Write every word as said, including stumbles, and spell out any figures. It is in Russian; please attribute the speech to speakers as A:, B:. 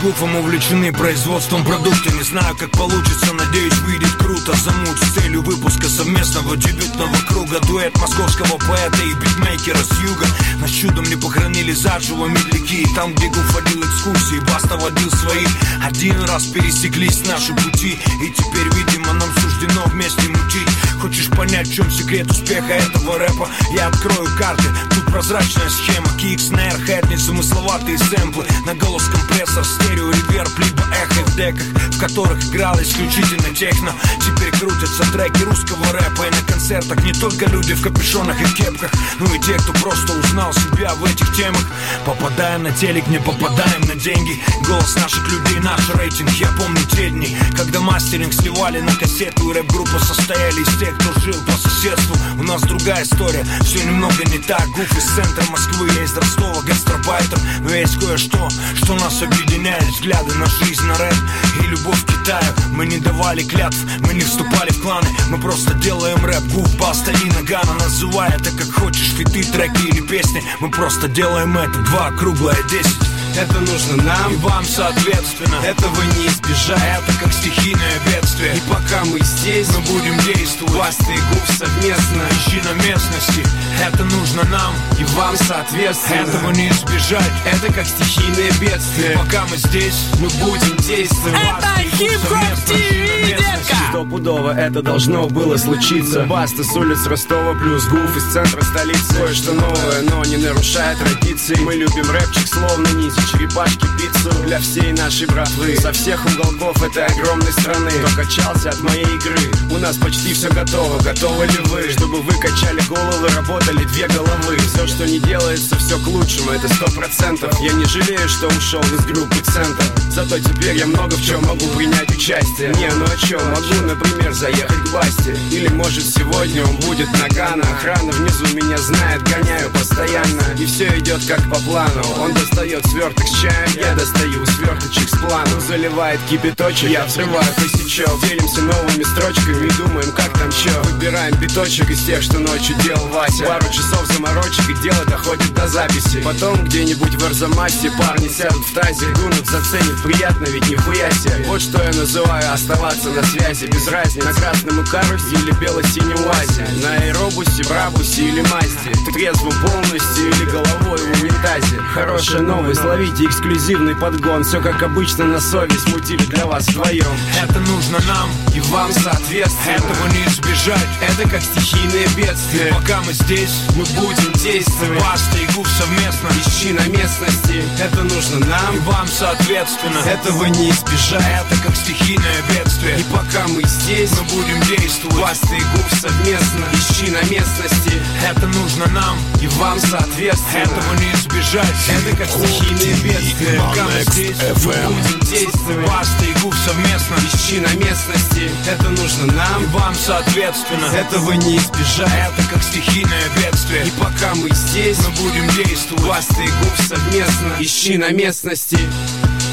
A: гуфом увлечены производством продукта. Не знаю, как получится, надеюсь, выйдет круто. Замут с целью выпуска совместного дебютного круга. Дуэт московского поэта и битмейкера с юга. Нас чудом не похоронили заживо медляки. Там, где Гуф водил экскурсии, Баста водил свои. Один раз пересеклись наши пути, и теперь, видимо, нам суждено вместе мутить. Хочешь понять, в чем секрет успеха этого рэпа? Я открою карты, тут прозрачная схема. Кик, снэр, хэт, незамысловатые сэмплы. На голос компрессор, стерео, реверб, либо эхо в деках, в которых играл исключительно техно. Теперь крутятся треки русского рэпа, и на концертах не только люди в капюшонах и кепках, ну и те, кто просто узнал себя в этих темах. Попадаем на телек, не попадаем на деньги. Голос наших людей, наш рейтинг. Я помню те дни, когда мастеринг сливали на кассету, и рэп-группа состояли из тех, кто жил по соседству. У нас другая история, все немного не так. Гуф из центра Москвы, я из Ростова, гастарбайтер. Но есть кое-что, что нас объединяет. Взгляды на жизнь, на рэп и любовь к Китаю. Мы не давали клятв, мы не вступали в кланы. Мы просто делаем рэп. Гуф, Баста и Нагана. Называй это как хочешь, фиты, треки или песни. Мы просто делаем это. Два круглое десять.
B: Это нужно нам
A: и вам соответственно.
B: Этого не избежать.
A: Это как стихийное бедствие.
B: И пока мы здесь,
A: мы будем действовать.
B: Баста и Гуф совместно.
A: Ищи на местности. Это нужно нам
B: и вам соответственно.
A: Этого не избежать.
B: Это как стихийное бедствие.
A: И пока мы здесь,
B: мы будем действовать.
C: Это Хип-Хоп ТВ, детка!
B: Стопудово это должно было случиться. Баста с улиц Ростова плюс Гуф из центра столицы. Кое-что новое, но не нарушает традиции. Мы любим рэпчик, словно нити, черепашки, пиццу для всей нашей братвы. Со всех уголков этой огромной страны. Кто качался от моей игры, у нас почти все готово. Готовы ли вы, чтобы вы качали головы, работали две головы? Все, что не делается, все к лучшему, это сто процентов. Я не жалею, что ушел из группы «Центр». Зато теперь я много в чем могу принять участие. Не, ну о чем? Могу, например, заехать к Басте. Или может сегодня он будет Нагана. Охрана внизу меня знает, гоняю постоянно. И все идет как по плану. Он достает сверток с чаем, я достаю сверточек с планом. Заливает кипяточек, я взрываю косячок. Делимся новыми строчками и думаем, как там чё. Выбираем биточек из тех, что ночью делал Вася. Пару часов заморочек, и дело доходит до записи. Потом где-нибудь в Арзамасе парни сядут в тазе, гунут, заценят, приятно, ведь нихуя себе. Вот что я называю оставаться на связи. Без разницы, на красном Икарусе или бело-синем УАЗе, на аэробусе, брабусе или Мазде. Трезвым полностью или головой в унитазе. Хорошая новость, ловите эксклюзивный подгон. Все как обычно на совесть, мутили для вас вдвоем.
A: Это нужно нам
B: и вам соответственно.
A: Этого не избежать.
B: Это как стихийное бедствие.
A: И пока мы здесь,
B: мы будем действовать.
A: Баста и Гуф совместно.
B: Ищи на местности. Это нужно нам
A: и вам соответственно.
B: Этого не избежать.
A: Это как стихийное бедствие.
B: И пока мы здесь,
A: мы будем действовать.
B: Баста и Гуф совместно. Ищи на местности.
A: Это нужно нам
B: и вам соответственно.
A: Этого не избежать.
B: Это как стихийное бедствие.
A: Пока мы здесь,
B: мы будем действовать.
A: Баста и Гуф совместно.
B: Ищи на местности. Это нужно нам
A: и вам соответственно.
B: Этого не избежать.
A: Это как стихийное бедствие.
B: И пока мы здесь,
A: мы будем действовать.
B: Баста и Гуф совместно. Ищи на местности.